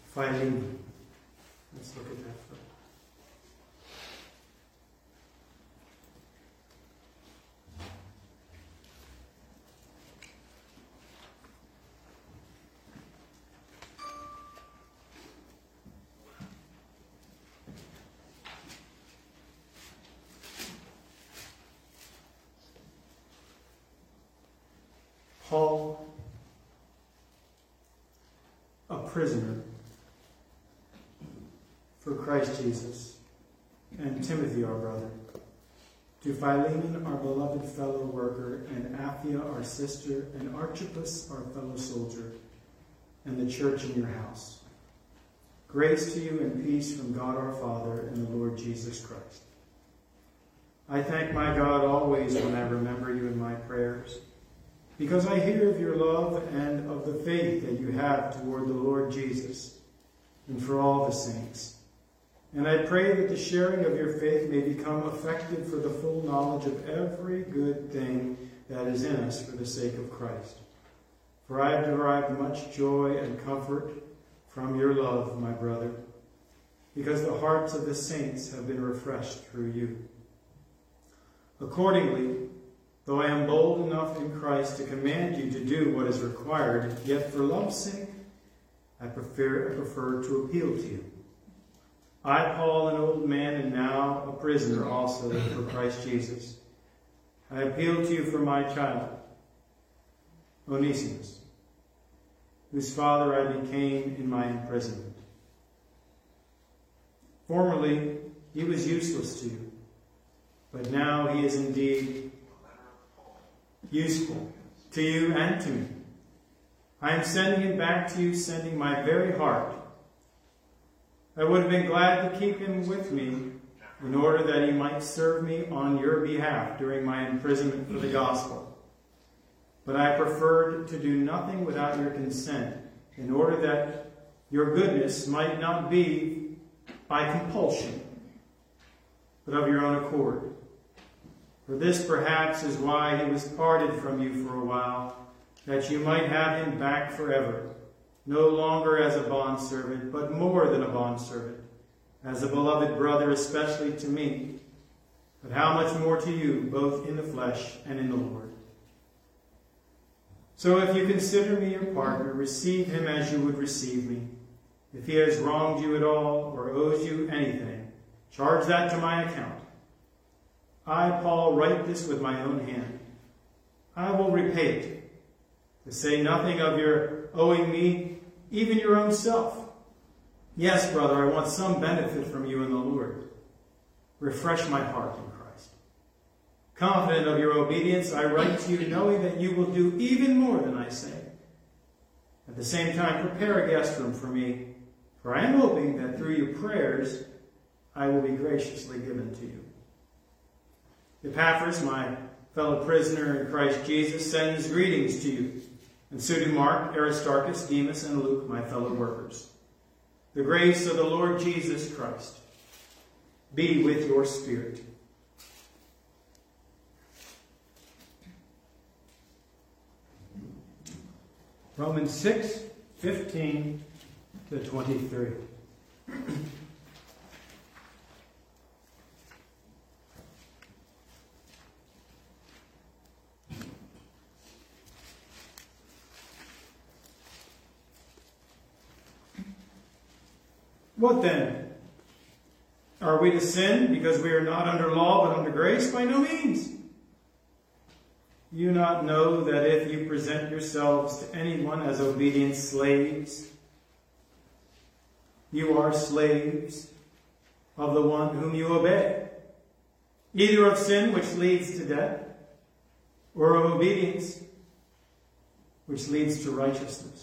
Philemon. Let's look at that first. Paul, a prisoner for Christ Jesus, and Timothy, our brother, to Philemon, our beloved fellow worker, and Apphia, our sister, and Archippus, our fellow soldier, and the church in your house. Grace to you and peace from God our Father and the Lord Jesus Christ. I thank my God always when I remember you in my prayers, because I hear of your love and of the faith that you have toward the Lord Jesus and for all the saints. And I pray that the sharing of your faith may become effective for the full knowledge of every good thing that is in us for the sake of Christ. For I have derived much joy and comfort from your love, my brother, because the hearts of the saints have been refreshed through you. Accordingly, though I am bold enough in Christ to command you to do what is required, yet for love's sake, I prefer to appeal to you. I, Paul, an old man and now a prisoner also for Christ Jesus, I appeal to you for my child, Onesimus, whose father I became in my imprisonment. Formerly, he was useless to you, but now he is indeed useful to you and to me. I am sending him back to you, sending my very heart. I would have been glad to keep him with me in order that he might serve me on your behalf during my imprisonment for the gospel. But I preferred to do nothing without your consent, in order that your goodness might not be by compulsion, but of your own accord. For this perhaps is why he was parted from you for a while, that you might have him back forever, no longer as a bondservant, but more than a bondservant, as a beloved brother, especially to me, but how much more to you, both in the flesh and in the Lord. So if you consider me your partner, receive him as you would receive me. If he has wronged you at all or owes you anything, charge that to my account. I, Paul, write this with my own hand. I will repay it, to say nothing of your owing me even your own self. Yes, brother, I want some benefit from you in the Lord. Refresh my heart in Christ. Confident of your obedience, I write to you knowing that you will do even more than I say. At the same time, prepare a guest room for me, for I am hoping that through your prayers I will be graciously given to you. Epaphras, my fellow prisoner in Christ Jesus, sends greetings to you. And so do Mark, Aristarchus, Demas, and Luke, my fellow workers. The grace of the Lord Jesus Christ be with your spirit. Romans 6:15 to 23. What then? Are we to sin because we are not under law but under grace? By no means. You not know that if you present yourselves to anyone as obedient slaves, you are slaves of the one whom you obey, either of sin, which leads to death, or of obedience, which leads to righteousness.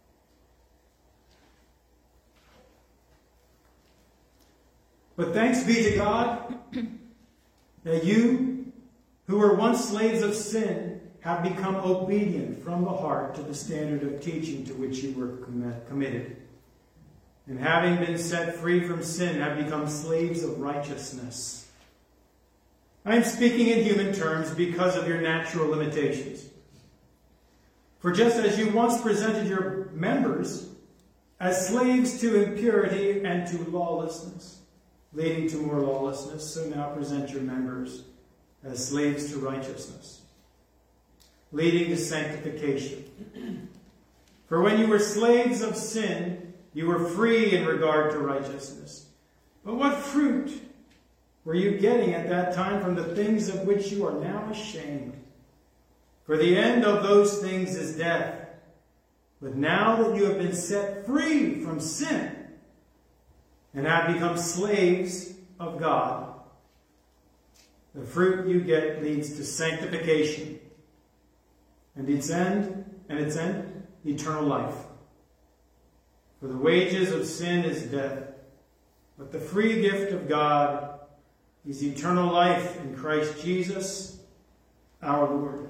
But thanks be to God that you, who were once slaves of sin, have become obedient from the heart to the standard of teaching to which you were committed. And having been set free from sin, have become slaves of righteousness. I am speaking in human terms because of your natural limitations. For just as you once presented your members as slaves to impurity and to lawlessness, leading to more lawlessness, so now present your members as slaves to righteousness, leading to sanctification. For when you were slaves of sin, you were free in regard to righteousness. But what fruit were you getting at that time from the things of which you are now ashamed? For the end of those things is death. But now that you have been set free from sin and have become slaves of God, the fruit you get leads to sanctification, and its end, eternal life. For the wages of sin is death, but the free gift of God is eternal life in Christ Jesus, our Lord.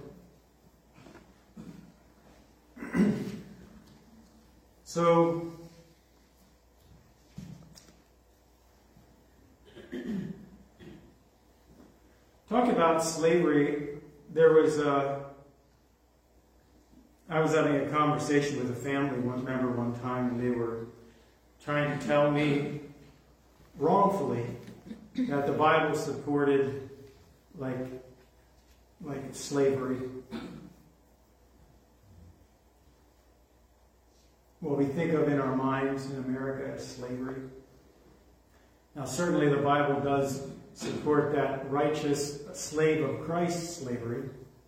So, talk about slavery. I was having a conversation with a family member one time, and they were trying to tell me wrongfully that the Bible supported like slavery. What we think of in our minds in America as slavery. Now, certainly the Bible does support that righteous slave of Christ slavery,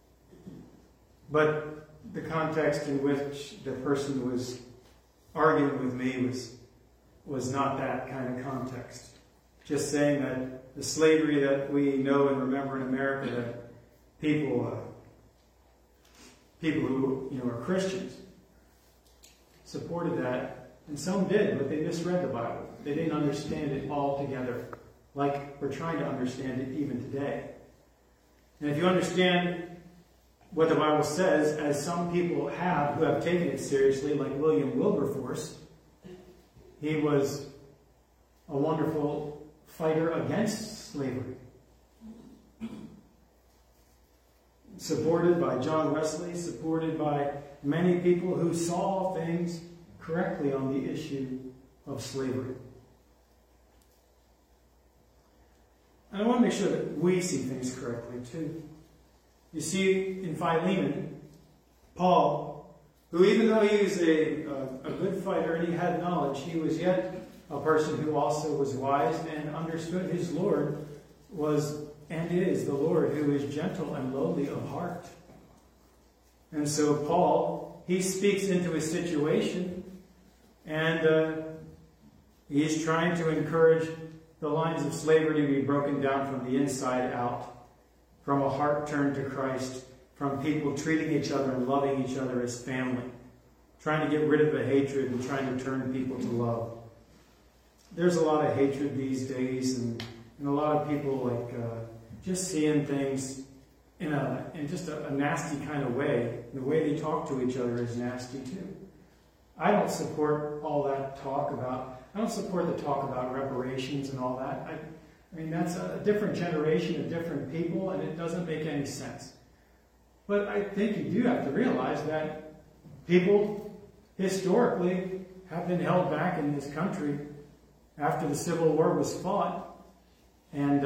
but the context in which the person was arguing with me was not that kind of context. Just saying that the slavery that we know and remember in America, that people who are Christians supported that, and some did, but they misread the Bible. They didn't understand it altogether, like we're trying to understand it even today. And if you understand what the Bible says, as some people have who have taken it seriously, like William Wilberforce, he was a wonderful fighter against slavery. Supported by John Wesley, supported by many people who saw things correctly on the issue of slavery. And I want to make sure that we see things correctly too. You see, in Philemon, Paul, who even though he was a good fighter and he had knowledge, he was yet a person who also was wise and understood his Lord was and is the Lord who is gentle and lowly of heart. And so Paul, he speaks into his situation, and he is trying to encourage the lines of slavery to be broken down from the inside out, from a heart turned to Christ, from people treating each other and loving each other as family, trying to get rid of the hatred and trying to turn people to love. There's a lot of hatred these days, and a lot of people just seeing things in just a nasty kind of way. The way they talk to each other is nasty too. I don't support all that talk about. I don't support the talk about reparations and all that. I mean, that's a different generation of different people, and it doesn't make any sense. But I think you do have to realize that people historically have been held back in this country after the Civil War was fought. And,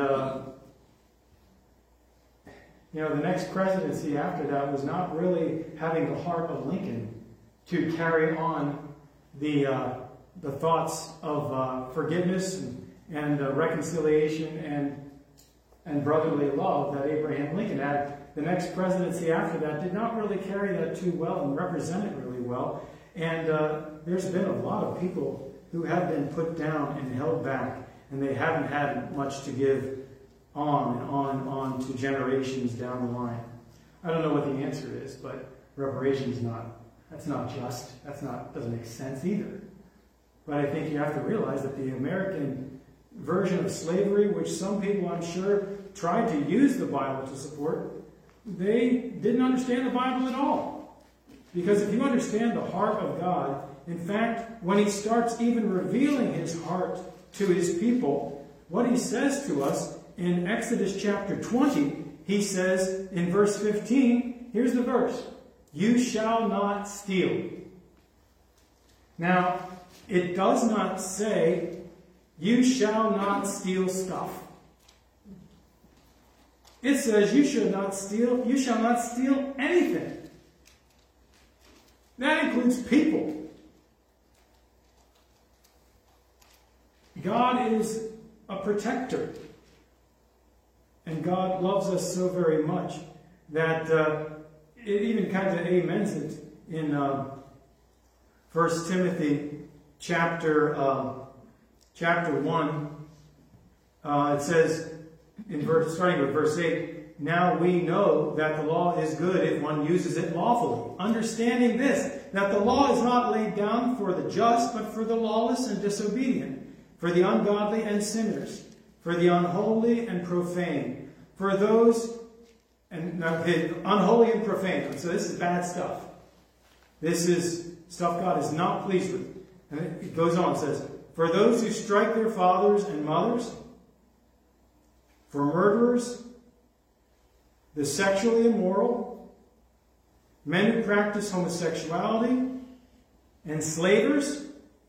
the next presidency after that was not really having the heart of Lincoln to carry on the thoughts of forgiveness and reconciliation and brotherly love that Abraham Lincoln had. The next presidency after that did not really carry that too well and represent it really well. And there's been a lot of people who have been put down and held back, and they haven't had much to give on to generations down the line. I don't know what the answer is, but reparations that's not just. Doesn't make sense either. But I think you have to realize that the American version of slavery, which some people, I'm sure, tried to use the Bible to support, they didn't understand the Bible at all. Because if you understand the heart of God, in fact, when he starts even revealing his heart to his people, what he says to us in Exodus chapter 20, he says in verse 15, here's the verse, "You shall not steal." Now, it does not say, you shall not steal stuff. It says you shall not steal anything. That includes people. God is a protector. And God loves us so very much that it even kind of amens it in 1 Timothy chapter 1. It says, starting with verse 8, now we know that the law is good if one uses it lawfully, understanding this, that the law is not laid down for the just, but for the lawless and disobedient, for the ungodly and sinners, for the unholy and profane, for those unholy and profane. So this is bad stuff. This is stuff God is not pleased with. And it goes on, it says, for those who strike their fathers and mothers, for murderers, the sexually immoral, men who practice homosexuality, enslavers,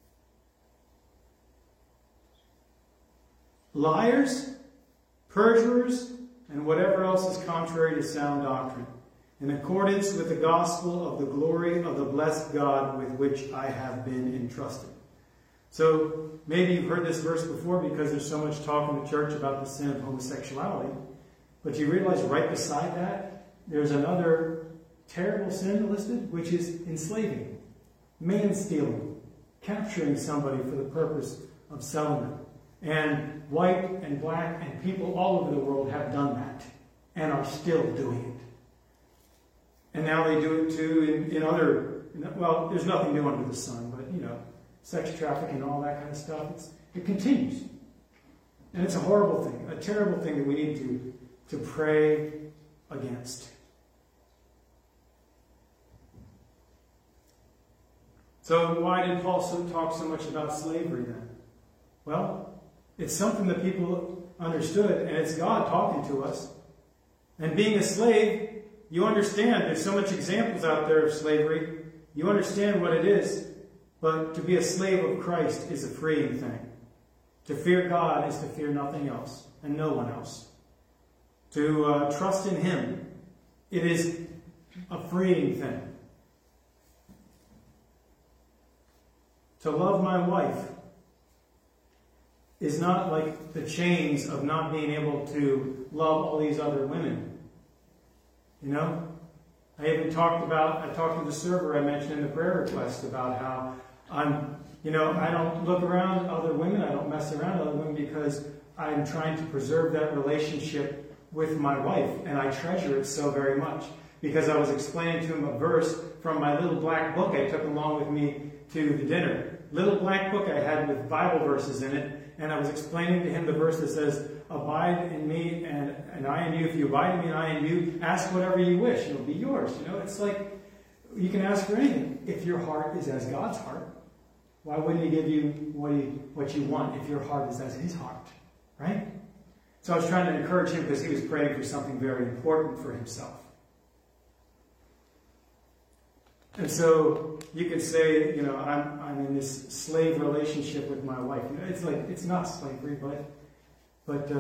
liars, perjurers, and whatever else is contrary to sound doctrine, in accordance with the gospel of the glory of the blessed God with which I have been entrusted. So maybe you've heard this verse before because there's so much talk in the church about the sin of homosexuality. But you realize right beside that, there's another terrible sin listed, which is enslaving, man-stealing, capturing somebody for the purpose of selling them. And white and black and people all over the world have done that and are still doing it. And now they do it too in other, well, there's nothing new under the sun, but sex trafficking and all that kind of stuff, it continues. And it's a horrible thing, a terrible thing that we need to pray against. So why did Paul talk so much about slavery then? Well, it's something that people understood, and it's God talking to us. And being a slave, you understand, there's so much examples out there of slavery. You understand what it is. But to be a slave of Christ is a freeing thing. To fear God is to fear nothing else and no one else. To trust in Him, it is a freeing thing. To love my wife is not like the chains of not being able to love all these other women. I talked to the server I mentioned in the prayer request about how I don't look around other women, I don't mess around other women because I'm trying to preserve that relationship with my wife, and I treasure it so very much. Because I was explaining to him a verse from my little black book I took along with me to the dinner. Little black book I had with Bible verses in it, and I was explaining to him the verse that says, abide in me and I in you. If you abide in me and I in you, ask whatever you wish. It'll be yours. It's like you can ask for anything if your heart is as God's heart. Why wouldn't He give you what you want if your heart is as His heart? Right? So I was trying to encourage him because he was praying for something very important for himself. And so you could say, I'm in this slave relationship with my wife. It's not slavery, but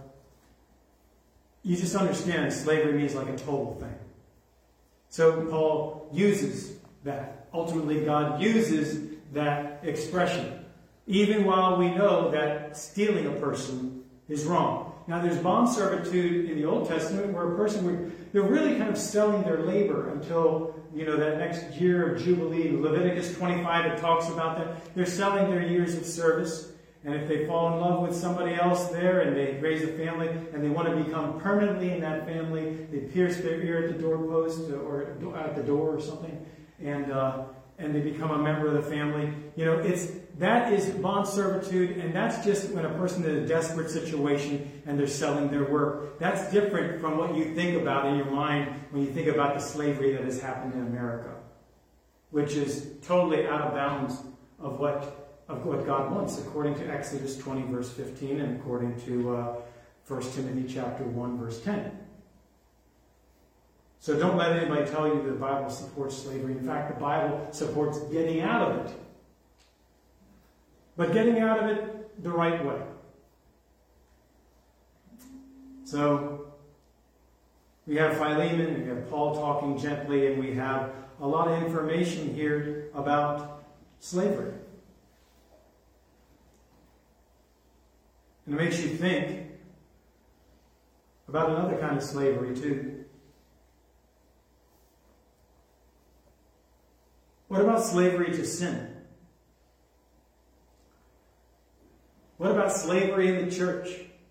you just understand slavery means like a total thing. So Paul uses that. Ultimately, God uses that expression, even while we know that stealing a person is wrong. Now, there's bond servitude in the Old Testament where a person they're really kind of selling their labor until, that next year of Jubilee. Leviticus 25, it talks about that. They're selling their years of service. And if they fall in love with somebody else there and they raise a family and they want to become permanently in that family, they pierce their ear at the doorpost or at the door or something, and they become a member of the family. That is bond servitude, and that's just when a person is in a desperate situation and they're selling their work. That's different from what you think about in your mind when you think about the slavery that has happened in America, which is totally out of bounds of what God wants, according to Exodus 20, verse 15, and according to 1 Timothy chapter 1, verse 10. So don't let anybody tell you the Bible supports slavery. In fact, the Bible supports getting out of it. but getting out of it the right way. So, we have Philemon, and we have Paul talking gently, and we have a lot of information here about slavery. And it makes you think about another kind of slavery, too. What about slavery to sin? What about slavery in the church?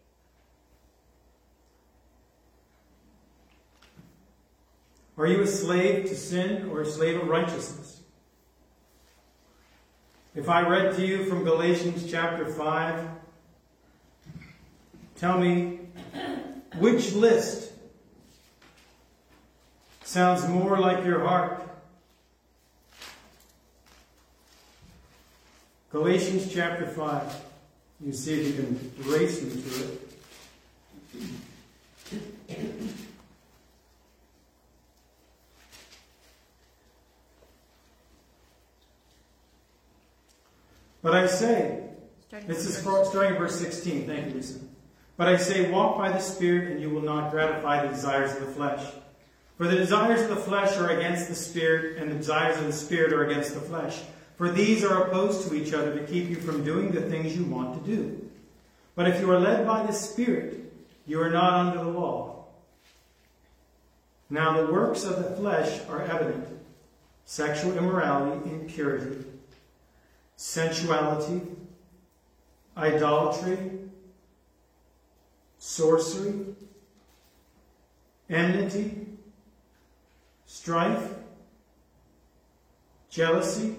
Are you a slave to sin or a slave of righteousness? If I read to you from Galatians chapter 5, tell me which list sounds more like your heart. Galatians chapter 5. You see if you can race me to it. But I say, this is starting verse 16. Thank you, Lisa. But I say, walk by the Spirit, and you will not gratify the desires of the flesh. For the desires of the flesh are against the Spirit, and the desires of the Spirit are against the flesh. For these are opposed to each other to keep you from doing the things you want to do. But if you are led by the Spirit, you are not under the law. Now the works of the flesh are evident: sexual immorality, impurity, sensuality, idolatry, sorcery, enmity, strife, jealousy,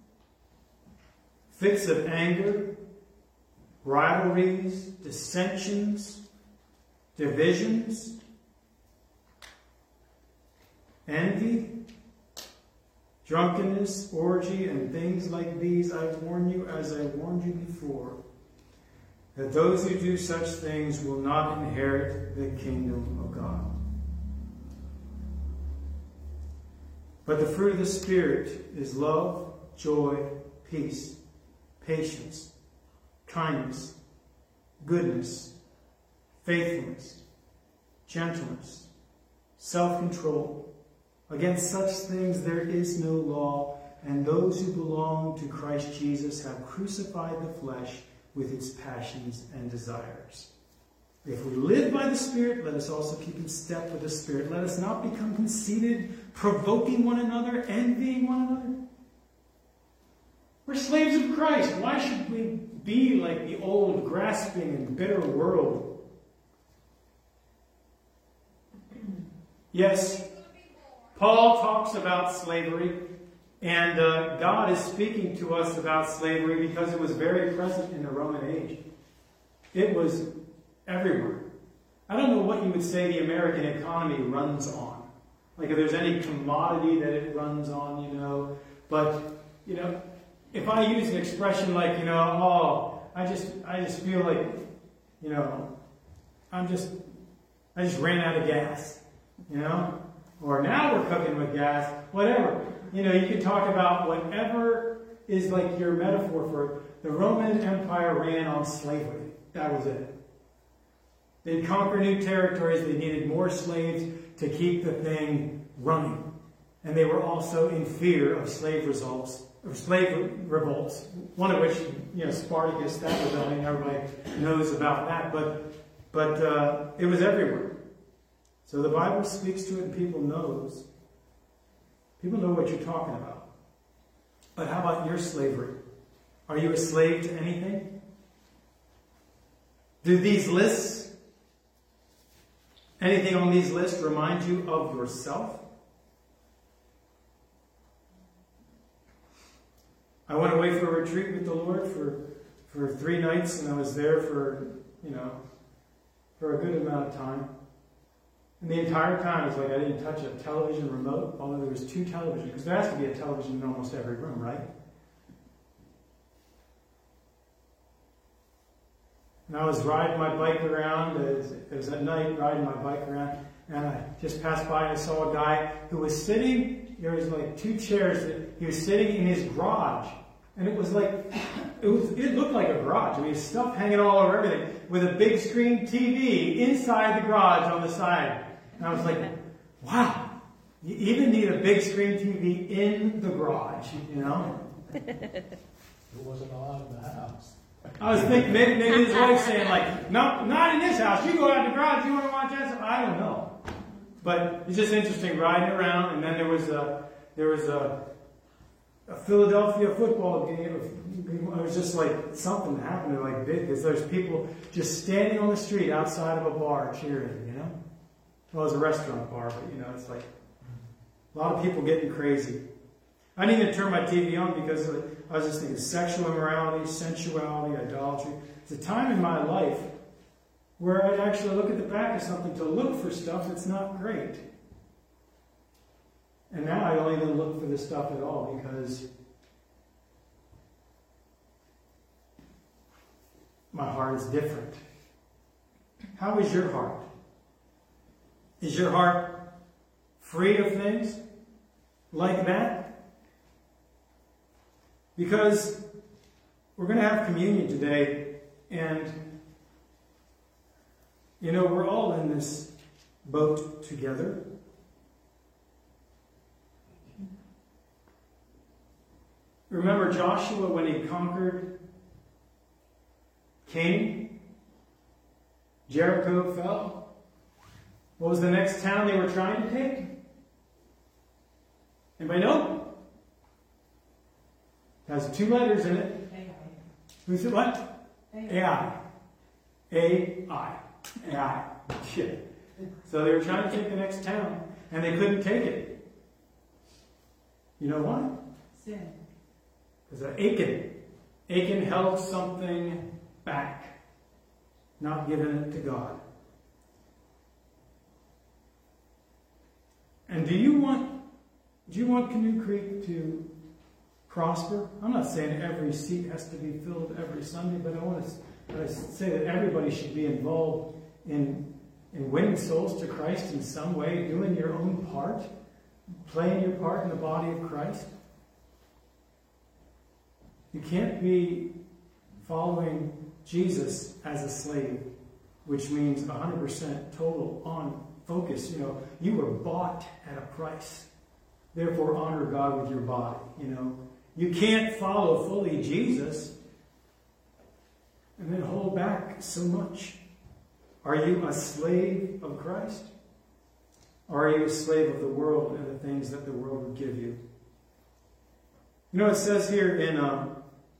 fits of anger, rivalries, dissensions, divisions, envy, drunkenness, orgy, and things like these. I warn you, as I warned you before, that those who do such things will not inherit the kingdom of God. But the fruit of the Spirit is love, joy, peace, patience, kindness, goodness, faithfulness, gentleness, self-control. Against such things there is no law, and those who belong to Christ Jesus have crucified the flesh with its passions and desires. If we live by the Spirit, let us also keep in step with the Spirit. Let us not become conceited, provoking one another, envying one another. We're slaves of Christ. Why should we be like the old, grasping and bitter world? Yes, Paul talks about slavery, and God is speaking to us about slavery because it was very present in the Roman age. It was everywhere. I don't know what you would say the American economy runs on. Like if there's any commodity that it runs on, But, if I use an expression like, I just feel like, I just ran out of gas, Or now we're cooking with gas, whatever. You can talk about whatever is like your metaphor for the Roman Empire ran on slavery. That was it. They'd conquer new territories. They needed more slaves to keep the thing running. And they were also in fear of slave revolts. One of which, Spartacus, that rebellion, everybody knows about that. But it was everywhere. So the Bible speaks to it and people know what you're talking about. But how about your slavery? Are you a slave to anything? Do these lists, anything on these lists remind you of yourself? I went away for a retreat with the Lord for 3 nights, and I was there for a good amount of time. And the entire time, it's like I didn't touch a television remote, although there was 2 televisions, because there has to be a television in almost every room, right? And I was riding my bike around, it was at night, riding my bike around, and I just passed by and I saw a guy who was sitting, there was like 2 chairs, he was sitting in his garage, And it was like, it looked like a garage. I mean, stuff hanging all over everything, with a big screen TV inside the garage on the side. And I was like, wow, you even need a big screen TV in the garage, you know? It wasn't allowed in the house. I was thinking, maybe his wife saying like, no, not in this house. You go out in the garage, you want to watch that? I don't know. But it's just interesting riding around, and then there was a Philadelphia football game. It was just like something happened like big, because there's people just standing on the street outside of a bar cheering, you know? Well, it was a restaurant bar, but you know, it's like a lot of people getting crazy. I didn't even turn my TV on because I was just thinking sexual immorality, sensuality, idolatry. It's a time in my life where I'd actually look at the back of something to look for stuff that's not great. And now I don't even look for this stuff at all because my heart is different. How is your heart? Is your heart free of things like that? Because we're going to have communion today, and you know, we're all in this boat together. Remember Joshua when he conquered Canaan? Jericho fell. What was the next town they were trying to take? Anybody know? It has 2 letters in it. AI. Who said what? AI. AI. AI. Shit. So they were trying to take the next town, and they couldn't take it. You know why? Sin. Because Achan held something back, not giving it to God. And do you want Canoe Creek to prosper? I'm not saying every seat has to be filled every Sunday, but I say that everybody should be involved in winning souls to Christ in some way, doing your own part, playing your part in the body of Christ. You can't be following Jesus as a slave, which means 100% total on focus. You know, you were bought at a price. Therefore, honor God with your body. You know, you can't follow fully Jesus and then hold back so much. Are you a slave of Christ? Or are you a slave of the world and the things that the world would give you? You know, it says here in 1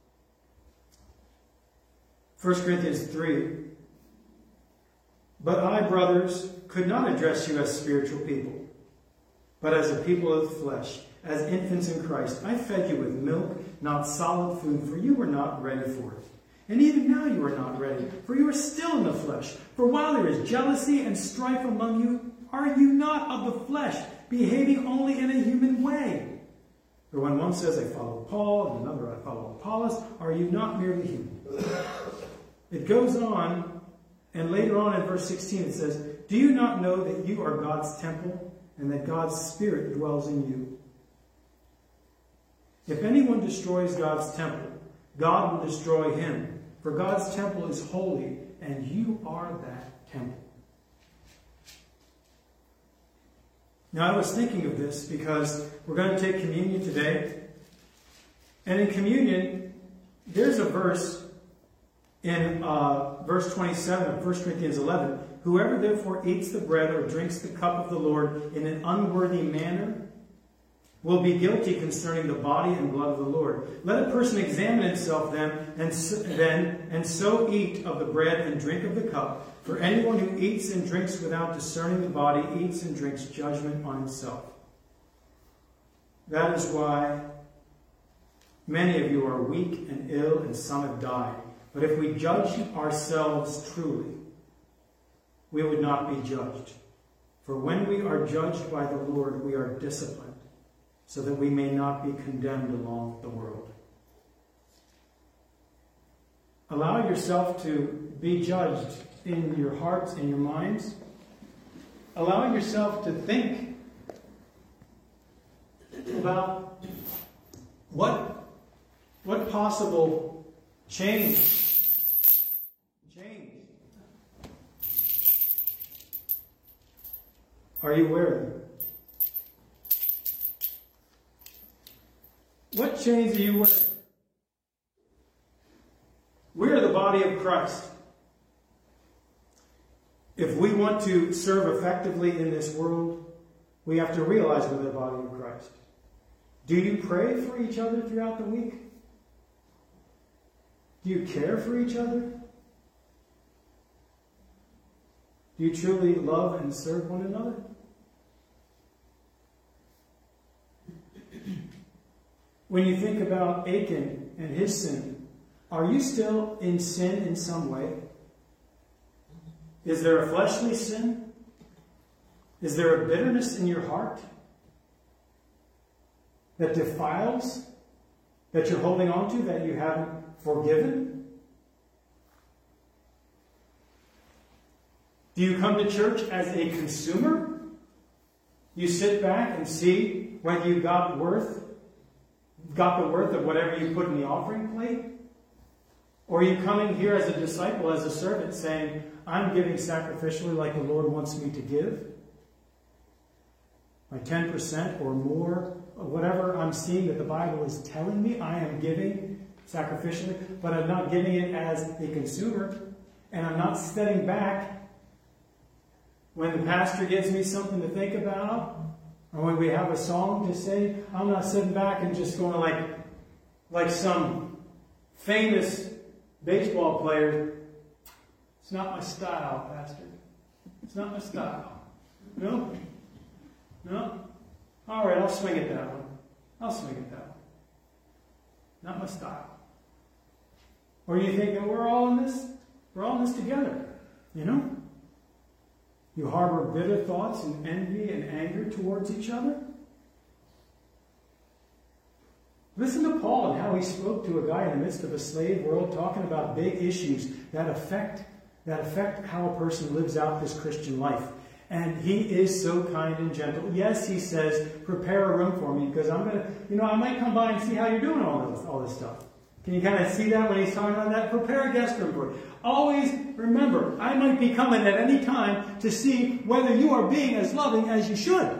Corinthians 3, "But I, brothers, could not address you as spiritual people, but as a people of the flesh, as infants in Christ. I fed you with milk, not solid food, for you were not ready for it. And even now you are not ready, for you are still in the flesh. For while there is jealousy and strife among you, are you not of the flesh, behaving only in a human way? For when one says, I follow Paul, and another, I follow Apollos, are you not merely human?" It goes on, and later on in verse 16 it says, "Do you not know that you are God's temple, and that God's Spirit dwells in you? If anyone destroys God's temple, God will destroy him. For God's temple is holy, and you are that temple." Now, I was thinking of this because we're going to take communion today. And in communion, there's a verse in verse 27 of 1 Corinthians 11. "Whoever therefore eats the bread or drinks the cup of the Lord in an unworthy manner will be guilty concerning the body and blood of the Lord. Let a person examine himself then, and so eat of the bread and drink of the cup. For anyone who eats and drinks without discerning the body eats and drinks judgment on himself. That is why many of you are weak and ill, and some have died. But if we judge ourselves truly, we would not be judged. For when we are judged by the Lord, we are disciplined, so that we may not be condemned along the world." Allow yourself to be judged in your hearts and your minds. Allow yourself to think about what What possible change are you aware of? What change are you aware of? We're the body of Christ. If we want to serve effectively in this world, we have to realize we're the body of Christ. Do you pray for each other throughout the week? Do you care for each other? Do you truly love and serve one another? When you think about Achan and his sin, are you still in sin in some way? Is there a fleshly sin? Is there a bitterness in your heart that defiles, that you're holding on to, that you haven't forgiven? Do you come to church as a consumer? You sit back and see whether you got the worth of whatever you put in the offering plate? Or are you coming here as a disciple, as a servant, saying, I'm giving sacrificially like the Lord wants me to give? My 10% or more, or whatever I'm seeing that the Bible is telling me, I am giving sacrificially, but I'm not giving it as a consumer, and I'm not stepping back when the pastor gives me something to think about, or when we have a song to say. I'm not sitting back and just going like some famous baseball player. It's not my style, Pastor. It's not my style. No? All right, I'll swing at that one. Not my style. Or you think that we're all in this together, you know? You harbor bitter thoughts and envy and anger towards each other? Listen to Paul and how he spoke to a guy in the midst of a slave world, talking about big issues that affect how a person lives out this Christian life. And he is so kind and gentle. Yes, he says, prepare a room for me, because I might come by and see how you're doing all this stuff. Can you kind of see that when he's talking about that? Prepare a guest room for you. Always remember, I might be coming at any time to see whether you are being as loving as you should.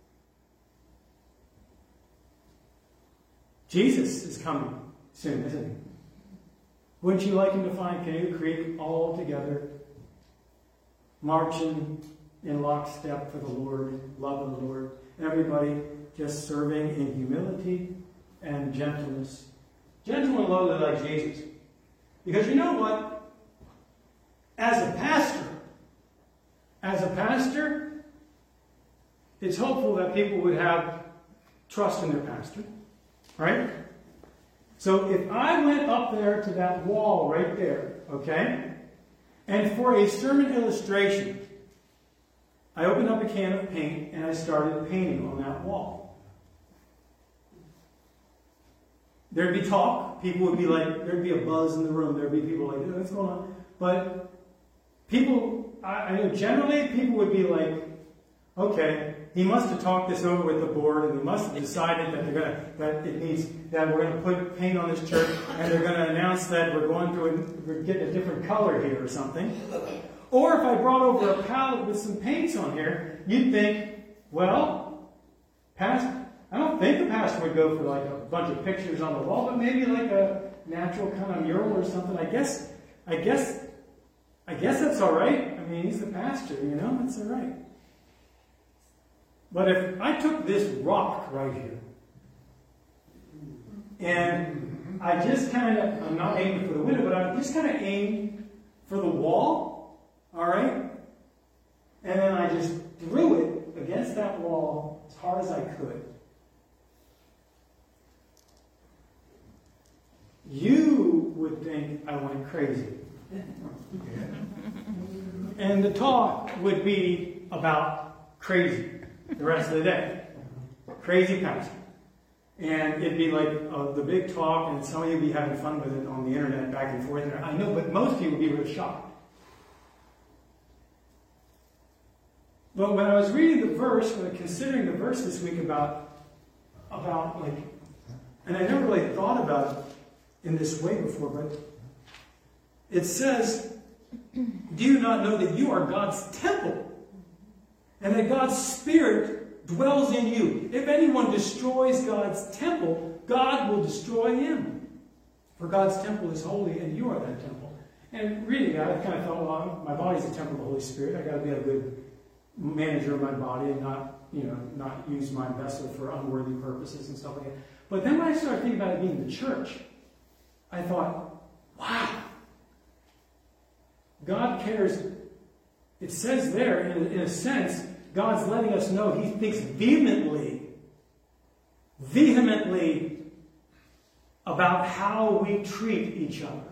Jesus is coming soon, isn't he? Wouldn't you like him to find Canoe Creek all together, marching in lockstep for the Lord, love of the Lord, everybody just serving in humility and gentleness. Gentle and lowly like Jesus. Because you know what? As a pastor, it's hopeful that people would have trust in their pastor. Right? So if I went up there to that wall right there, okay, and for a sermon illustration, I opened up a can of paint and I started painting on that wall. There'd be talk. People would be like, there'd be a buzz in the room. There'd be people like, oh, what's going on? But people, I know generally people would be like, okay, he must have talked this over with the board, and he must have decided that we're going to put paint on this church, and they're going to announce that we're getting a different color here or something. Or if I brought over a palette with some paints on here, you'd think, well, I don't think the pastor would go for like a bunch of pictures on the wall, but maybe like a natural kind of mural or something. I guess that's all right. I mean, he's the pastor, that's all right. But if I took this rock right here, and I just I'm not aiming for the window, but I just kind of aimed for the wall, all right? And then I just threw it against that wall as hard as I could. You would think I went crazy. And the talk would be about crazy the rest of the day. Crazy pastor. And it'd be like the big talk, and some of you would be having fun with it on the internet back and forth. I know, but most of you would be really shocked. But when I was reading the verse, considering the verse this week about and I never really thought about it, in this way before, but it says, do you not know that you are God's temple and that God's Spirit dwells in you? If anyone destroys God's temple, God will destroy him. For God's temple is holy and you are that temple. And reading that, I kind of thought, well, my body's a temple of the Holy Spirit. I got to be a good manager of my body and not use my vessel for unworthy purposes and stuff like that. But then when I started thinking about it being the church, I thought, wow, God cares. It says there, in a sense, God's letting us know He thinks vehemently about how we treat each other.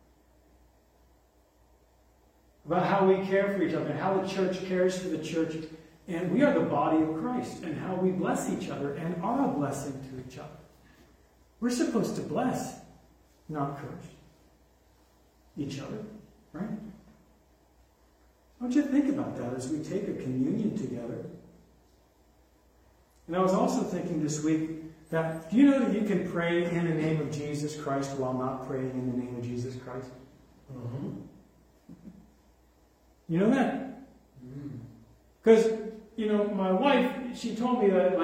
About how we care for each other, and how the church cares for the church. And we are the body of Christ, and how we bless each other and are a blessing to each other. We're supposed to bless, not curse each other, right? I want you to think about that as we take a communion together. And I was also thinking this week that, do you know that you can pray in the name of Jesus Christ while not praying in the name of Jesus Christ? Mm-hmm. You know that? Because, my wife, she told me that,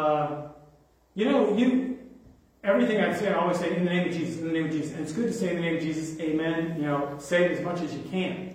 everything I say, I always say, in the name of Jesus, in the name of Jesus. And it's good to say in the name of Jesus, amen. Say it as much as you can.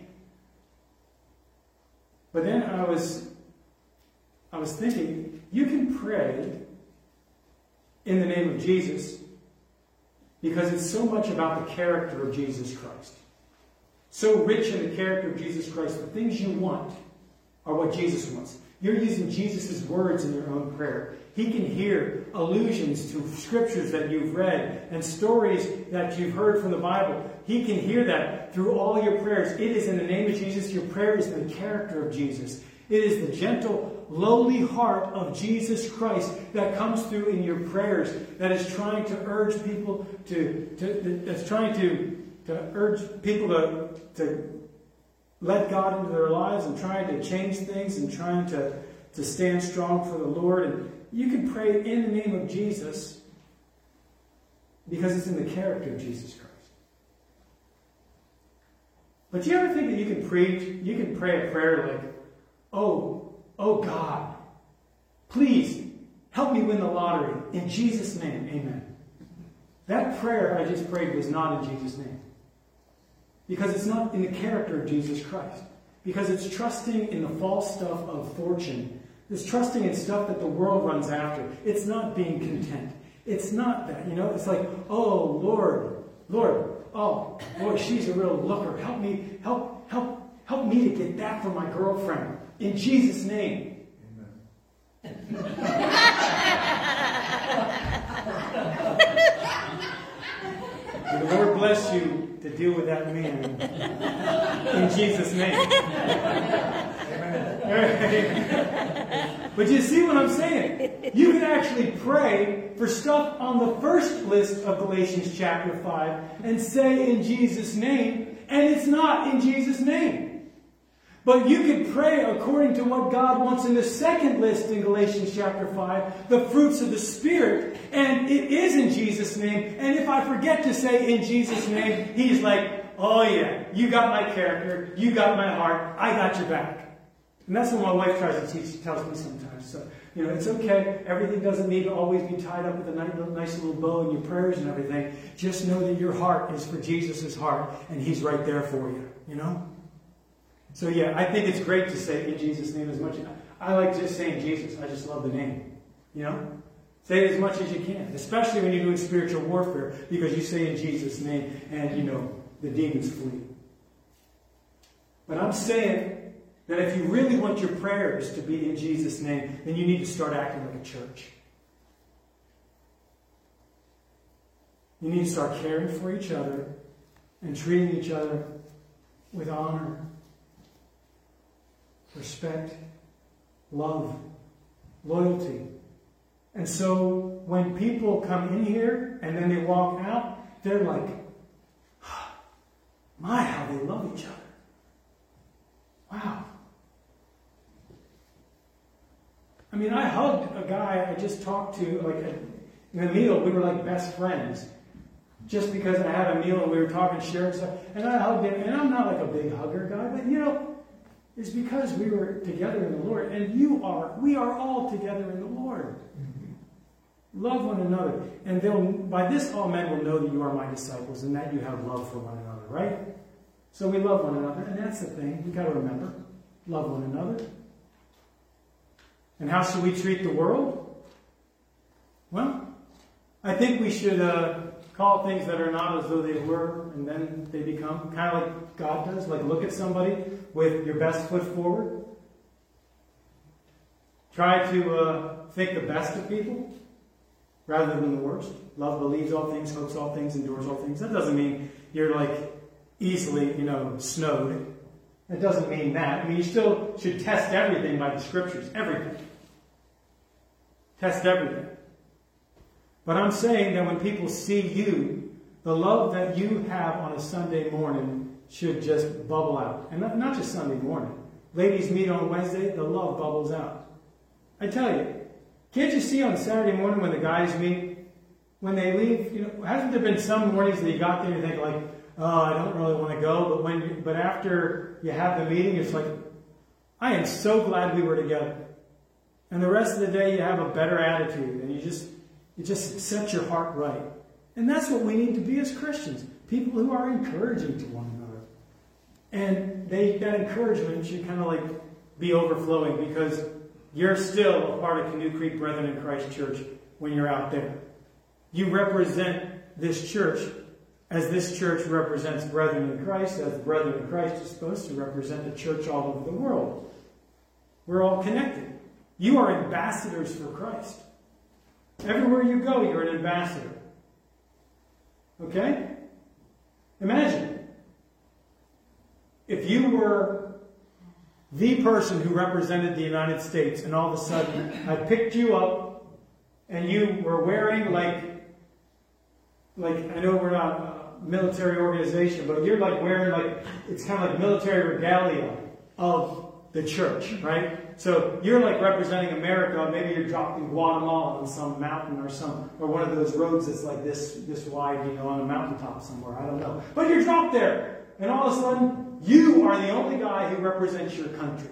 But then I was thinking, you can pray in the name of Jesus because it's so much about the character of Jesus Christ. So rich in the character of Jesus Christ, the things you want are what Jesus wants. You're using Jesus' words in your own prayer. He can hear allusions to scriptures that you've read and stories that you've heard from the Bible. He can hear that through all your prayers. It is in the name of Jesus. Your prayer is in the character of Jesus. It is the gentle, lowly heart of Jesus Christ that comes through in your prayers, that is trying to urge people to let God into their lives and trying to change things and trying to stand strong for the Lord. And you can pray in the name of Jesus because it's in the character of Jesus Christ. But do you ever think that you can pray a prayer like, oh God, please help me win the lottery. In Jesus' name, amen. That prayer I just prayed was not in Jesus' name. Because it's not in the character of Jesus Christ. Because it's trusting in the false stuff of fortune. It's trusting in stuff that the world runs after. It's not being content. It's not that, It's like, oh, Lord, oh, boy, she's a real looker. Help me to get that for my girlfriend. In Jesus' name. Amen. The Lord bless you to deal with that man. In Jesus' name. Amen. But you see what I'm saying? You can actually pray for stuff on the first list of Galatians chapter 5 and say in Jesus' name, and it's not in Jesus' name. But you can pray according to what God wants in the second list in Galatians chapter 5, the fruits of the Spirit, and it is in Jesus' name. And if I forget to say in Jesus' name, He's like, oh yeah, you got my character, you got my heart, I got your back. And that's what my wife tries to teach. She tells me sometimes. So, it's okay. Everything doesn't need to always be tied up with a nice little bow in your prayers and everything. Just know that your heart is for Jesus' heart, and He's right there for you, So yeah, I think it's great to say in Jesus' name as much. I like just saying Jesus. I just love the name. Say it as much as you can. Especially when you're doing spiritual warfare. Because you say in Jesus' name and, the demons flee. But I'm saying that if you really want your prayers to be in Jesus' name, then you need to start acting like a church. You need to start caring for each other and treating each other with honor, respect, love, loyalty. And so when people come in here and then they walk out, they're like, my, how they love each other. Wow. I hugged a guy I just talked to, in a meal, we were like best friends. just because I had a meal and we were talking, sharing stuff, and I hugged him, and I'm not like a big hugger guy, but it's because we were together in the Lord, and we are all together in the Lord. Love one another. And by this all men will know that you are my disciples, and that you have love for one another, right? So we love one another, and that's the thing. We've got to remember. Love one another. And how should we treat the world? Well, I think we should call things that are not as though they were, and then they become, kind of like God does. Like, look at somebody with your best foot forward. Try to think the best of people rather than the worst. Love believes all things, hopes all things, endures all things. That doesn't mean you're like easily, snowed. That doesn't mean that. I mean, you still should test everything by the Scriptures. Everything. Test everything. But I'm saying that when people see you, the love that you have on a Sunday morning should just bubble out. And not just Sunday morning. Ladies meet on Wednesday, the love bubbles out. I tell you, can't you see on Saturday morning when the guys meet, when they leave, hasn't there been some mornings that you got there and you think like, oh, I don't really want to go, but after you have the meeting, it's like, I am so glad we were together. And the rest of the day you have a better attitude and it just sets your heart right. And that's what we need to be as Christians. People who are encouraging to one another. And that encouragement should kind of like be overflowing because you're still a part of Canoe Creek Brethren in Christ Church when you're out there. You represent this church as this church represents Brethren in Christ, as Brethren in Christ is supposed to represent the church all over the world. We're all connected. You are ambassadors for Christ. Everywhere you go, you're an ambassador. Okay? Imagine if you were the person who represented the United States and all of a sudden I picked you up and you were wearing like I know we're not a military organization, but you're like wearing like, it's kind of like military regalia of the church, right? So you're like representing America. Maybe you're dropped in Guatemala on some mountain or one of those roads that's like this wide, on a mountaintop somewhere. I don't know. But you're dropped there. And all of a sudden, you are the only guy who represents your country.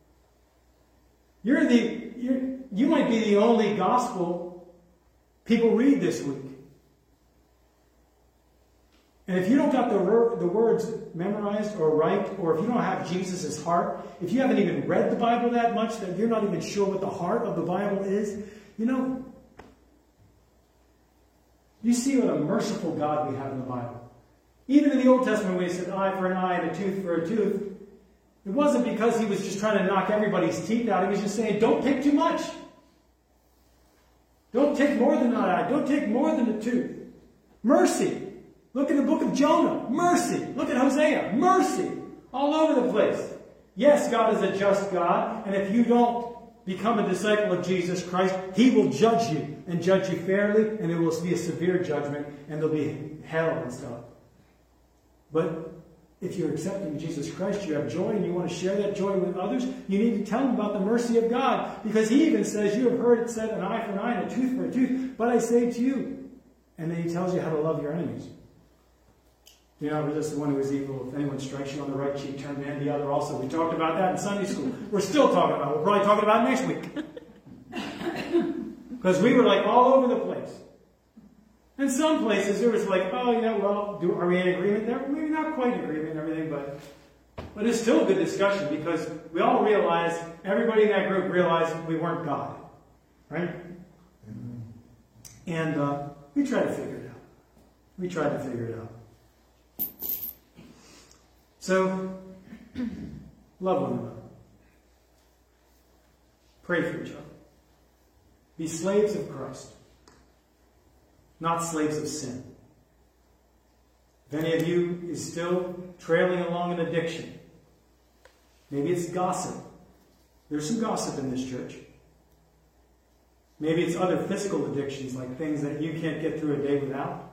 You might be the only gospel people read this week. And if you don't got the words memorized or right, or if you don't have Jesus' heart, if you haven't even read the Bible that much, that you're not even sure what the heart of the Bible is, you see what a merciful God we have in the Bible. Even in the Old Testament, when he said eye for an eye and a tooth for a tooth, it wasn't because he was just trying to knock everybody's teeth out. He was just saying, don't take too much. Don't take more than an eye. Don't take more than a tooth. Mercy. Look at the book of Jonah. Mercy. Look at Hosea. Mercy. All over the place. Yes, God is a just God. And if you don't become a disciple of Jesus Christ, he will judge you and judge you fairly. And it will be a severe judgment. And there'll be hell and stuff. But if you're accepting Jesus Christ, you have joy and you want to share that joy with others, you need to tell them about the mercy of God. Because he even says, you have heard it said, an eye for an eye and a tooth for a tooth. But I say to you. And then he tells you how to love your enemies. Resist the one who is evil. If anyone strikes you on the right cheek, turn the hand the other also. We talked about that in Sunday school. We're still talking about it. We're probably talking about it next week. Because we were like all over the place. In some places, it was like, are we in agreement there? Maybe not quite in agreement and everything, but it's still a good discussion because we all realized, everybody in that group realized we weren't God. Right? And we tried to figure it out. So, love one another. Pray for each other. Be slaves of Christ. Not slaves of sin. If any of you is still trailing along in addiction, maybe it's gossip. There's some gossip in this church. Maybe it's other physical addictions, like things that you can't get through a day without.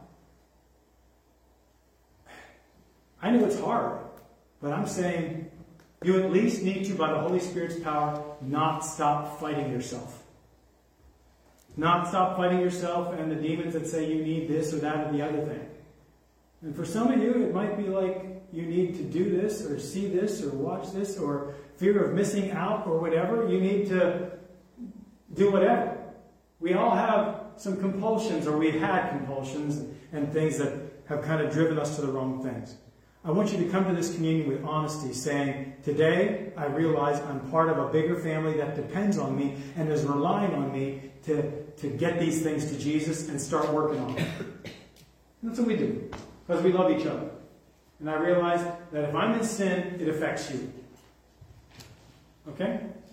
I know it's hard, but I'm saying you at least need to, by the Holy Spirit's power, not stop fighting yourself. Not stop fighting yourself and the demons that say you need this or that or the other thing. And for some of you, it might be like you need to do this or see this or watch this, or fear of missing out or whatever. You need to do whatever. We all have some compulsions, or we've had compulsions and things that have kind of driven us to the wrong things. I want you to come to this communion with honesty, saying, today I realize I'm part of a bigger family that depends on me and is relying on me to get these things to Jesus and start working on them. And that's what we do, because we love each other. And I realize that if I'm in sin, it affects you. Okay?